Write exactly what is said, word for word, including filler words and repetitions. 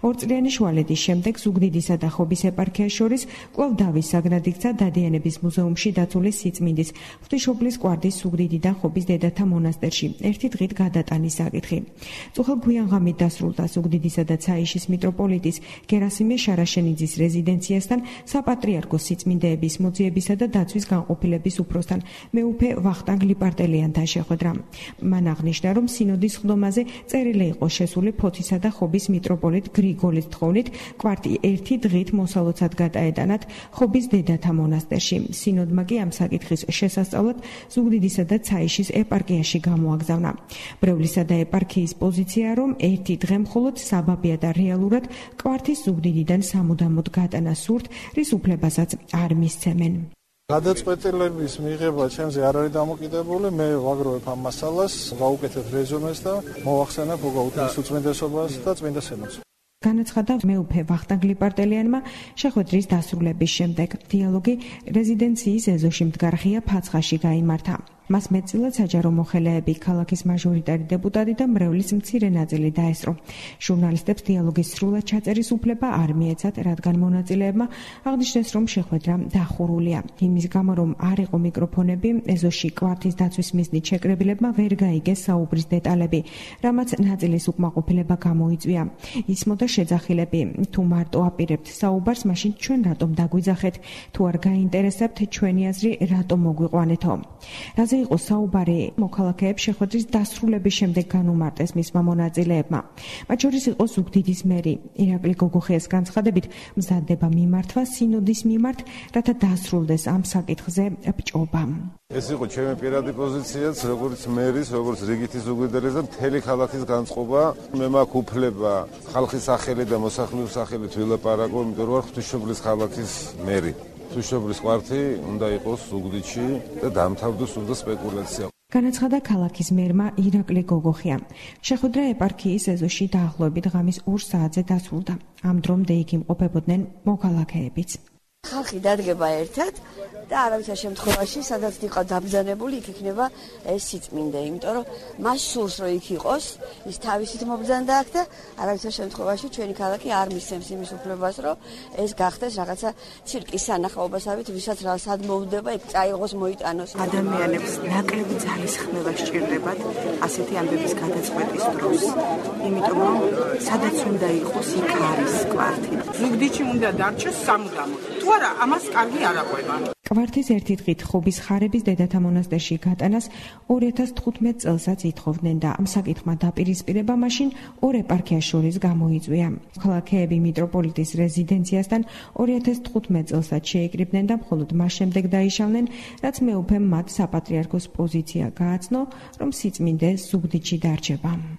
ორწლიანი შუალედის შემდეგ ზუგდიდისა და ხობის ეპარქიას შორის კვლავ დავის საგნად იქცა დადიანების მუზეუმში დაცული სიწმინდის ღვთისმშობლის კვართის ზუგდიდიდან ხობის დედათა მონასტერში ერთი დღით გადატანის საკითხი. წუხელ გვიანღამით დასრულდა ზუგდიდისა და ცაიშის მიტროპოლიტის გერასიმე შარაშენიძის რეზიდენციასთან საპატრიარქოს სიწმინდეების მოძიებისა და დაცვის განყოფილების უფროსთან მეუფე ვახტანგ ლიპარტელიანთან შეხვედრა. მან აღნიშნა, რომ სინოდის ხდომაზე წერილი იყო შესული ფოთისა და ხობის მიტროპოლიტ გრიგოლის თხოვნით კვართი ერთი დღით მოსალოცად გადაეტანათ ხობის დედათა მონასტერში. სინოდმა კი ამ საკითხის შესასწავლად ზუგდიდისა და ცაიშის ეპარქიაში გამოაგზავნა. ბრევლისა და ეპარქიის პოზიცია, რომ ერთი დღე მხოლოდ საბაბია და რეალურად კვართის ზუგდიდიდან სამუდამოდ გატანა სურთ, რის უფლებასაც არ მისცემენ. გადაწყვეტილების მიღება ჩემზე არ არის დამოკიდებული, მე ვაგროვებ ამ მასალას, ვაუკეთებ რეზუმეს და მოვახსენებ უგაუთმის უწმინდესობას და წმინდა სენატს. განაცხადა მეუფე ვახტანგ ლიპარტელიანმა შეხვედრის დასრულების შემდეგ. დიალოგი რეზიდენციის ეზოში მდგარ ღია ფაცხაში გაიმართა. მას მეტწილად საჯარო მოხელეები, ქალაქის მაჟორიტარი დეპუტატი და მრევლის მცირე ნაწილი დაესწრო. ჟურნალისტებს დიალოგის სრულად ჩაწერის უფლება არ მიეცათ, რადგან მონაწილეებმა აღნიშნეს, რომ შეხვედრა დახურულია. იმის გამო, რომ არ იყო მიკროფონები, ეზოში კვართის დაცვის მიზნით შეკრებილებმა ვერ გაიგეს საუბრის დეტალები, რამაც ნაწილის უკმაყოფილება გამოიწვია. ისმოდა შეძახილები, თუ მარტო აპირებთ საუბარს, მაშინ ჩვენ რატომ დაგვიძახეთ, თუ არ გაინტერესებთ ჩვენი აზრი, რატომ მოგვიყვანეთო. იყო საუბარი მოქალაქეებს შეხვედრის დასრულების შემდეგ განუმარტეს მისმა მონაწილეებმა. მათ შორის იყო ზუგდიდის მერი ირაკლი გოგოხიას განცხადებით, მზადდება მიმართვა სინოდის მიმართ, რათა დასრულდეს ამ საკითხზე ბჭობა. ეს იყო ჩემი პირადი პოზიციაც, როგორც მერის, როგორც რიგითის ზუგდიდის და მთელი ქალაქის განწყობა. მე მაქვს უფლება ხალხის სახელი და მოსახლეობის სახელით ვილაპარაკო, იმიტომ რომ ღვთისმშობლის ქალაქის მერი. ღვთისმშობლის კვართი უნდა იყოს ზუგდიდში და დამთავრდეს უნდა სპეკულაცია. განაცხადა ქალაქის მერმა ირაკლი გოგოხია. შეხვედრა ეპარქიის ეზოში დაახლოებით ღამის ორ საათზე დასრულდა. ამ დრომდე იქ იმყოფებოდნენ მოქალაქეებიც. ხალხი დადგება ერთად და არავითარ შემთხვევაში, სადაც იყო დაბრძანებული, იქ იქნება ეს სიწმინდე, იმიტომ რომ მას სურს, რომ იქ იყოს, ის თავისით მობრძანდა აქ და არავითარ შემთხვევაში ჩვენი ქალაქი არ მისცემს იმის უფლებას, რომ ეს გახდეს რაღაცა ცირკის სანახაობასავით, ვისაც რა სად მოუდება, იქ წაიღოს, მოიტანოს. ადამიანებს ნაკლები ძალისხმევა სჭირდებათ ასეთი ამბების გადაწყვეტის დროს, იმიტომ რომ სადაც უნდა იყოს, იქ არის კვართი. ზუგდიდში უნდა დარჩეს სამუდამოდ. თუ არა, ამას კარგი არ აყვება. კვართის ერთი დღით ხობის ხარების დედათა მონასტერში გატანას ორი ათას თხუთმეტ წელსაც ითხოვდნენ და ამ საკითხმა დაპირისპირება მაშინ ორ ეპარქიას შორის გამოიწვია. ქალაქეები მიტროპოლიტის რეზიდენციასთან ორი ათას თხუთმეტ წელსაც შეიკრიბნენ და მხოლოდ მას შემდეგ დაიშალნენ, რაც მეუფემ მათ საპატრიარქოს პოზიცია გააცნო, რომ სიწმინდე ზუგდიდში დარჩება.